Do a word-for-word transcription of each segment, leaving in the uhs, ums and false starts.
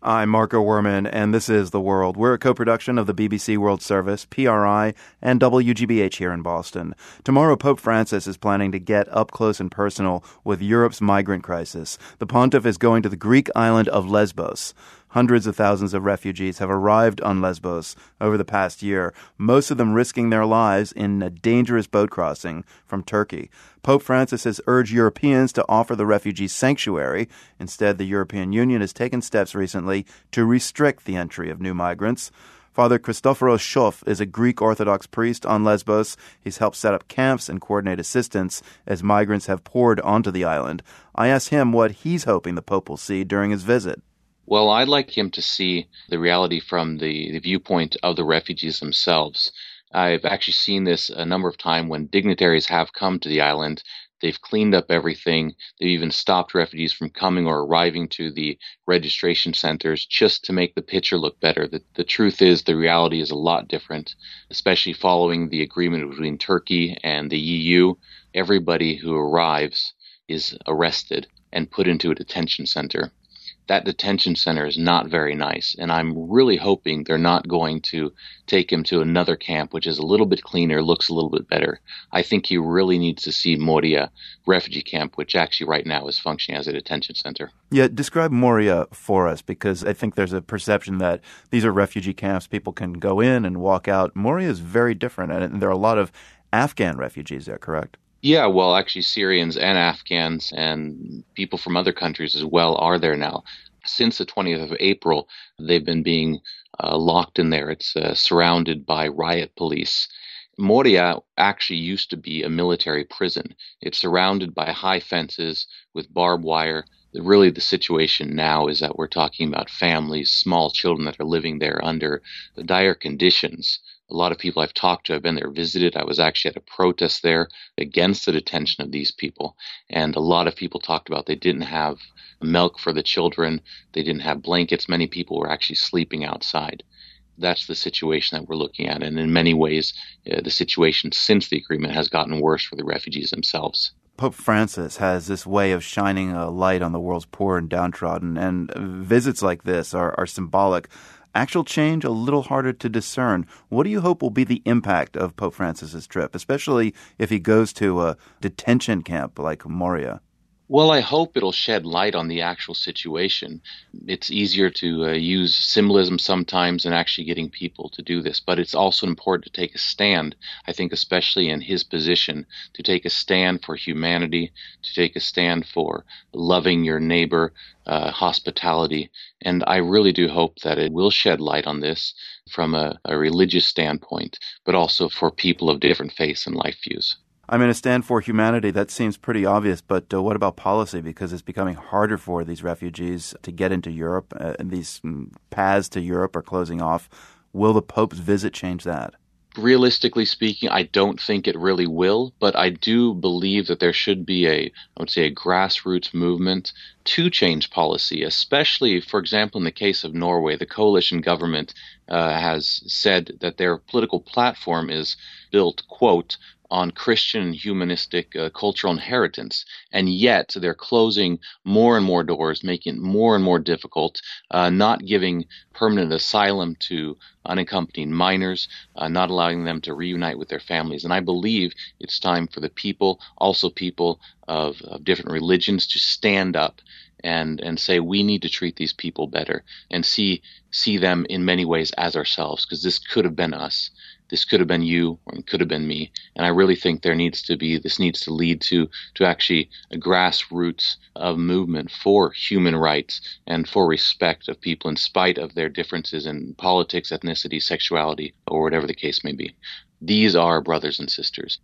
I'm Marco Werman, and this is The World. We're a co-production of the B B C World Service, P R I, and W G B H here in Boston. Tomorrow, Pope Francis is planning to get up close and personal with Europe's migrant crisis. The pontiff is going to the Greek island of Lesbos. Hundreds of thousands of refugees have arrived on Lesbos over the past year, most of them risking their lives in a dangerous boat crossing from Turkey. Pope Francis has urged Europeans to offer the refugees sanctuary. Instead, the European Union has taken steps recently to restrict the entry of new migrants. Father Christoforos Shof is a Greek Orthodox priest on Lesbos. He's helped set up camps and coordinate assistance as migrants have poured onto the island. I asked him what he's hoping the Pope will see during his visit. Well, I'd like him to see the reality from the, the viewpoint of the refugees themselves. I've actually seen this a number of times when dignitaries have come to the island. They've cleaned up everything. They've even stopped refugees from coming or arriving to the registration centers just to make the picture look better. The, the truth is the reality is a lot different, especially following the agreement between Turkey and the E U. Everybody who arrives is arrested and put into a detention center. That detention center is not very nice, and I'm really hoping they're not going to take him to another camp, which is a little bit cleaner, looks a little bit better. I think he really needs to see Moria refugee camp, which actually right now is functioning as a detention center. Yeah, describe Moria for us, because I think there's a perception that these are refugee camps, people can go in and walk out. Moria is very different, and there are a lot of Afghan refugees there, correct? Yeah, well, actually Syrians and Afghans and people from other countries as well are there now. Since the twentieth of April, they've been being uh, locked in there. It's uh, surrounded by riot police. Moria actually used to be a military prison. It's surrounded by high fences with barbed wire. Really, the situation now is that we're talking about families, small children that are living there under the dire conditions. A lot of people I've talked to, I've been there visited. I was actually at a protest there against the detention of these people. And a lot of people talked about they didn't have milk for the children. They didn't have blankets. Many people were actually sleeping outside. That's the situation that we're looking at. And in many ways, uh, the situation since the agreement has gotten worse for the refugees themselves. Pope Francis has this way of shining a light on the world's poor and downtrodden, and visits like this are, are symbolic. Actual change, a little harder to discern. What do you hope will be the impact of Pope Francis's trip, especially if he goes to a detention camp like Moria? Well, I hope it'll shed light on the actual situation. It's easier to uh, use symbolism sometimes than actually getting people to do this, but it's also important to take a stand, I think especially in his position, to take a stand for humanity, to take a stand for loving your neighbor, uh, hospitality. And I really do hope that it will shed light on this from a, a religious standpoint, but also for people of different faiths and life views. I mean, a stand for humanity, that seems pretty obvious, but uh, what about policy? Because it's becoming harder for these refugees to get into Europe, uh, and these mm, paths to Europe are closing off. Will the Pope's visit change that? Realistically speaking, I don't think it really will, but I do believe that there should be a, I would say, a grassroots movement to change policy, especially, for example, in the case of Norway. The coalition government uh, has said that their political platform is built, quote, on Christian and humanistic uh, cultural inheritance, and yet they're closing more and more doors, making it more and more difficult, uh, not giving permanent asylum to unaccompanied minors, uh, not allowing them to reunite with their families. And I believe it's time for the people, also people of, of different religions, to stand up and and say we need to treat these people better and see see them in many ways as ourselves, because this could have been us. This could have been you, or it could have been me. And I really think there needs to be, this needs to lead to, to actually a grassroots of movement for human rights and for respect of people in spite of their differences in politics, ethnicity, sexuality, or whatever the case may be. These are brothers and sisters.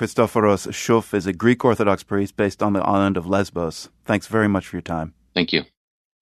Christoforos Shof is a Greek Orthodox priest based on the island of Lesbos. Thanks very much for your time. Thank you.